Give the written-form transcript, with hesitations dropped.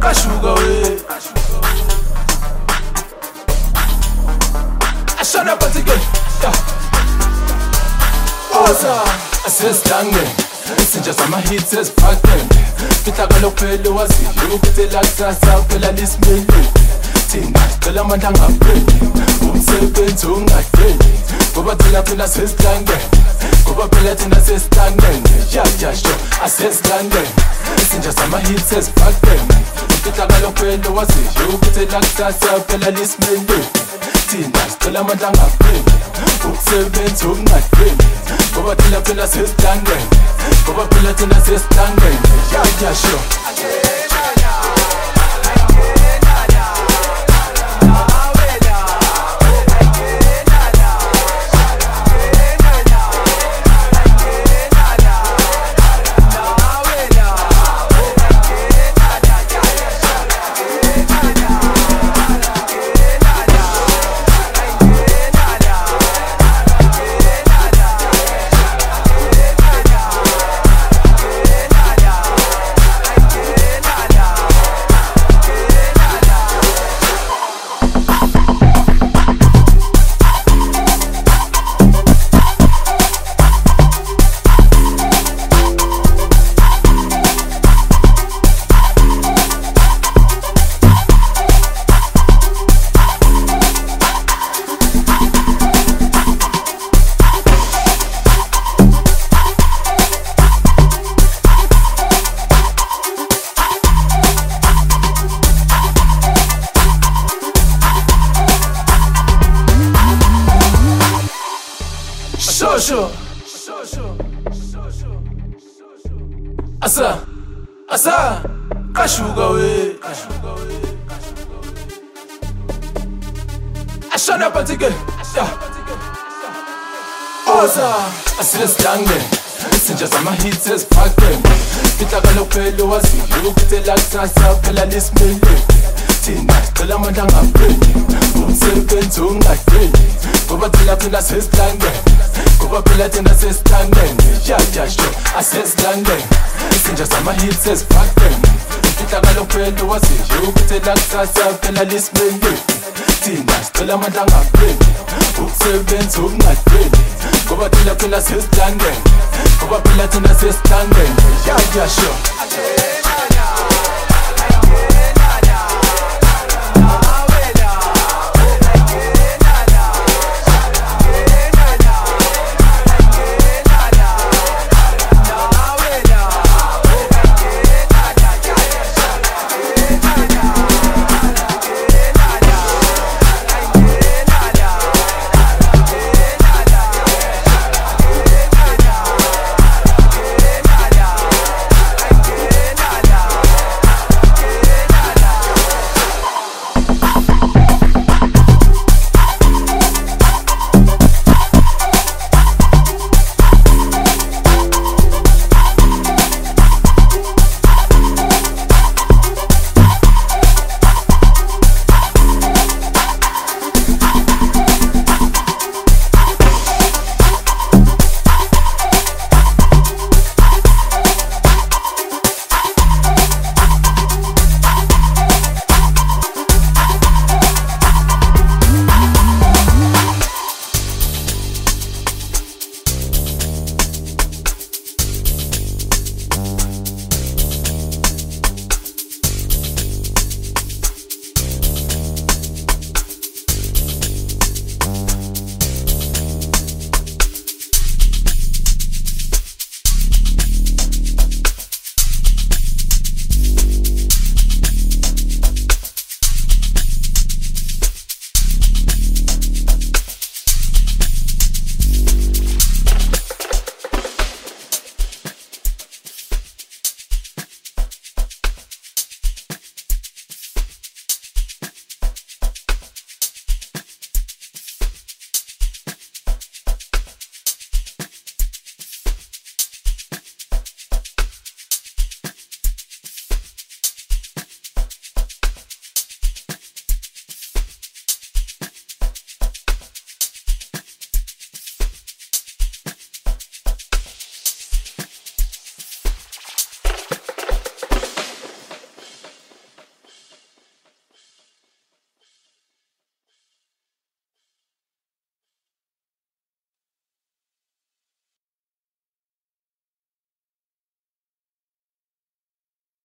kashuka we ashana bathike oza asesidange izinja zama-hits ezifakene fihlaka lokuphela waziyo ukuthi lakusasa phela lisimele thina sicela amandla angapheli umsebenzi ungadeli ngoba thina phela sesihlangene ngoba phela thina sesihlangene yasho asesihlangene izinja zama-hits ezifakene fihlaka lokuphela waziyo ukuthi lakusasa phela lisimele thina sicela amandla angapheli umsebenzi ungadeli ngoba thina phela sesihlangene ngoba phela thina sesihlangene yasho Asa kashuka we ashana bathike oza asesidange izinja zama-hits ezifakene fihlaka lokuphela waziyo ukuthi lakusasa phela lisimele thina sicela amandla angapheli umsebenzi ungadeli ngoba thina phela sesihlangene ngoba phela thina sesihlangene yasho asesihlangene izinja zama-hits ezifakene fihlaka lokuphela waziyo ukuthi lakusasa phela lisimele thina sicela amandla angapheli umsebenzi ungadeli ngoba thina phela sesihlangene ngoba phela thina sesihlangene yasho